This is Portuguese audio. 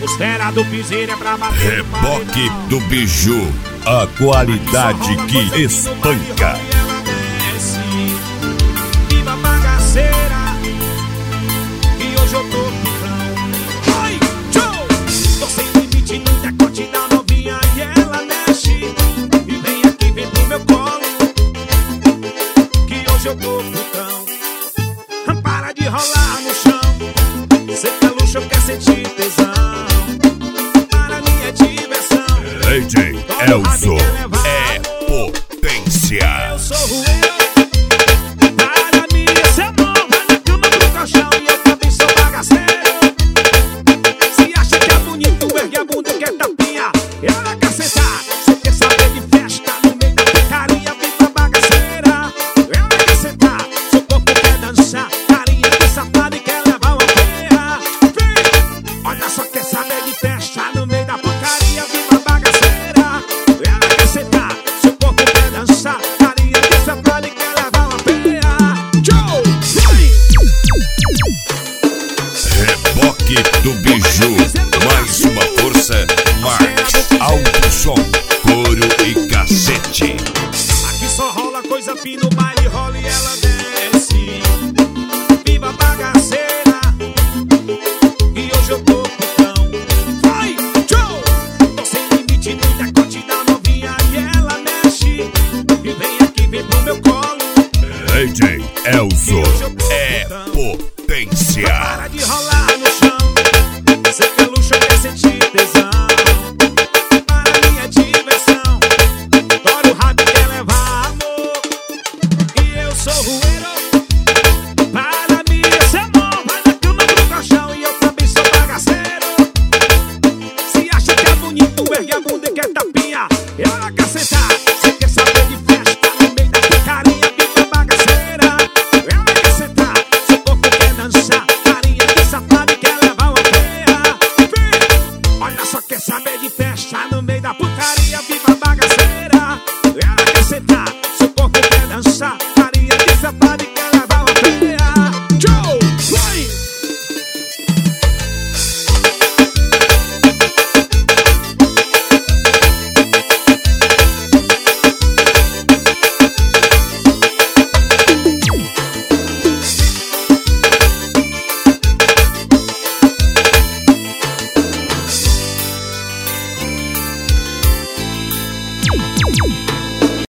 Costela do piseiro é pra bater. Reboque do Biju, a qualidade que espanca. Viva bagaceira, que hoje eu tô picão. Oi, tchau! Tô sem limite no decote da novinha e ela mexe. E vem aqui, vem pro meu colo, que hoje eu tô putão. Para de rolar no chão, cê quer luxo, quer sentir tesão. Para mim é diversão. AJ Elzo é potência. Eu sou ruim. Para mim esse amor vai na cama do colchão e eu também sou bagaceiro. Se acha que é bonito, ergue a bunda que é tapinha. Ela quer sentar, cê quer saber de festa no meio da picaria, viva bagaceira. Ela quer sentar, seu corpo quer dançar, carinha de safado e quer levar uma feia. Olha só, quer saber de festa no meio da porcaria, viva bagaceira. Ela quer sentar, seu corpo quer dançar, carinha de safado e quer levar uma feia. Joe! Reboque do Biju, mais uma força, Marx, alto som, couro e cacete. Aqui só rola coisa fina, no baile rola e ela desce. Viva bagaceira.